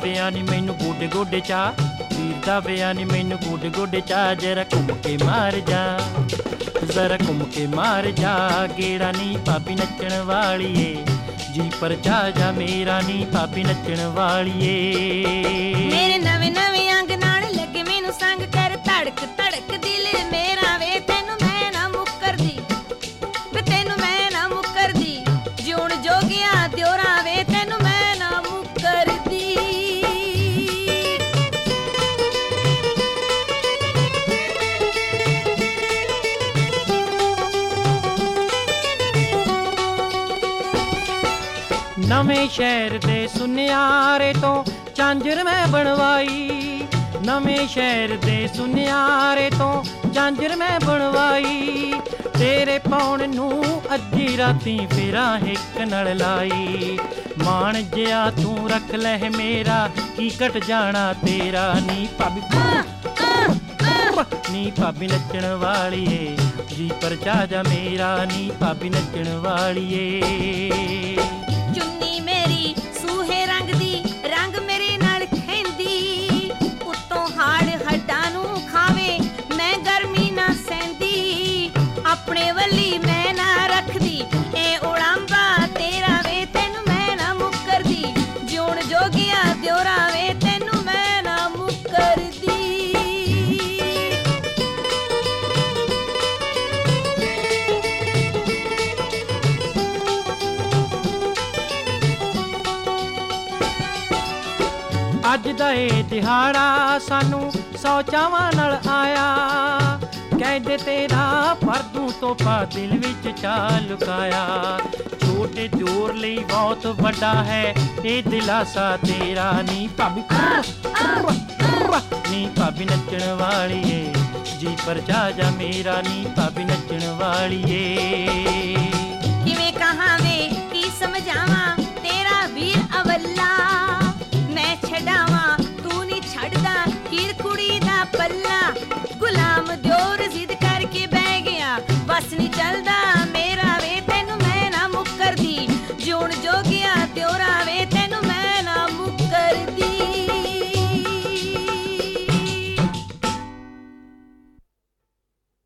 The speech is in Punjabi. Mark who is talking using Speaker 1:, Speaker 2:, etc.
Speaker 1: ਵਿਆਹ ਨੀ ਮੈਨੂੰ ਗੋਡੇ ਗੋਡੇ ਚਾ, ਵੀਰ ਦਾ ਵਿਆਹ ਨੀ ਮੈਨੂੰ ਗੋਡੇ ਗੋਡੇ ਚਾ। ਜਰਾ ਘੁੰਮ ਕੇ ਮਾਰ ਜਾ, ਜ਼ਰਾ ਘੁੰਮ ਕੇ ਮਾਰ ਜਾ ਗੇੜਾ ਨੀ ਭਾਬੀ ਨੱਚਣ ਵਾਲੀਏ, ਜੀ ਪਰ ਜਾ ਮੇਰਾ ਨੀ ਭਾਬੀ ਨੱਚਣ ਵਾਲੀਏ।
Speaker 2: ਮੇਰੇ ਨਵੇਂ ਨਵੇਂ ਅੰਗ ਨਾਲ ਲੱਗੇ ਮੈਨੂੰ ਸੰਗ ਕਰ, ਧੜਕ ਧੜਕ ਦਿਲ ਮੇਰਾ ਵੇ ਤੈਨੂੰ ਮੈਂ ਨਾ ਮੁੱਕਰਦੀ, ਵੇ ਤੈਨੂੰ ਮੈਂ ਨਾ ਮੁੱਕਰਦੀ, ਜਿਉਣ ਜੋਗਿਆ ਦਿਓਰਾ ਵੇ ਤੈਨੂੰ ਮੈਂ ਨਾ ਮੁੱਕਰਦੀ।
Speaker 1: ਨਵੇਂ ਸ਼ਹਿਰ ਦੇ ਸੁਨਿਆਰੇ ਤੋਂ ਝਾਂਜਰ ਮੈਂ ਬਣਵਾਈ, ਨਵੇਂ ਸ਼ਹਿਰ ਦੇ ਸੁਨਿਆਰੇ ਤੋਂ ਝਾਂਜਰ ਮੈਂ ਬਣਵਾਈ। ਤੇਰੇ ਪਾਉਣ ਨੂੰ ਅੱਧੀ ਰਾਤੀ ਫੇਰਾਂ ਹਿੱਕ ਨਾਲ ਲਾਈ, ਮਾਣ ਜਿਆ ਤੂੰ ਰੱਖ ਲੈ ਮੇਰਾ ਕੀ ਘਟ ਜਾਣਾ ਤੇਰਾ। ਨੀ ਭਾਬੀ ਨੀ ਭਾਬੀ ਨੱਚਣ ਵਾਲੀਏ, ਜੀ ਪਰ ਜਾ ਮੇਰਾ ਨੀ ਭਾਬੀ ਨੱਚਣ ਵਾਲੀਏ।
Speaker 2: ਚੁੰਨੀ ਮੇਰੀ ਸੂਹੇ ਰੰਗ ਦੀ, ਰੰਗ ਮੇਰੇ ਨਾਲ ਖਹਿੰਦੀ, ਉੱਤੋਂ ਹਾੜ ਹੱਡਾਂ ਨੂੰ ਖਾਵੇ ਮੈਂ ਗਰਮੀ ਨਾ ਸਹਿੰਦੀ, ਆਪਣੇ ਵੱਲੀ ਮੈਂ ਨਾ ਰੱਖਦੀ ਇਹ ਉੜਾਂਬਾ ਤੇਰਾ ਵੇ ਤੈਨੂੰ ਮੈਂ ਨਾ ਮੁੱਕਰਦੀ, ਜਿਉਣ ਜੋਗਿਆ ਦਿਓਰਾ ਵੇ ਤੈਨੂੰ ਮੈਂ ਨਾ ਮੁੱਕਰਦੀ।
Speaker 1: ਅੱਜ ਦਾ ਇਹ ਦਿਹਾੜਾ ਸਾਨੂੰ 100 ਚਾਵਾਂ ਨਾਲ ਆਇਆ, ਕਹਿੰਦੇ ਤੇਰਾ ਪਰ ਤੂੰ ਤੋਹਫਾ ਦਿਲ ਵਿੱਚ ਚਾ ਲੁਕਾਇਆ। ਛੋਟੇ ਦਿਓਰ ਲਈ ਬਹੁਤ ਵੱਡਾ ਹੈ ਇਹ ਦਿਲਾਸਾ ਤੇਰਾ। ਨੀ ਭਾਬੀ ਨੀ ਭਾਬੀ ਨੱਚਣ ਵਾਲੀਏ, ਜੀ ਪਰ ਜਾ ਮੇਰਾ ਨੀ ਭਾਬੀ ਨੱਚਣ ਵਾਲੀਏ।
Speaker 2: ਕਿਵੇਂ ਕਹਾਂ ਵੇ ਕੀ ਸਮਝਾਵਾਂ ਤੇਰਾ ਵੀਰ ਅਵੱਲਾ, ਮੈਂ ਛਡਾਵਾਂ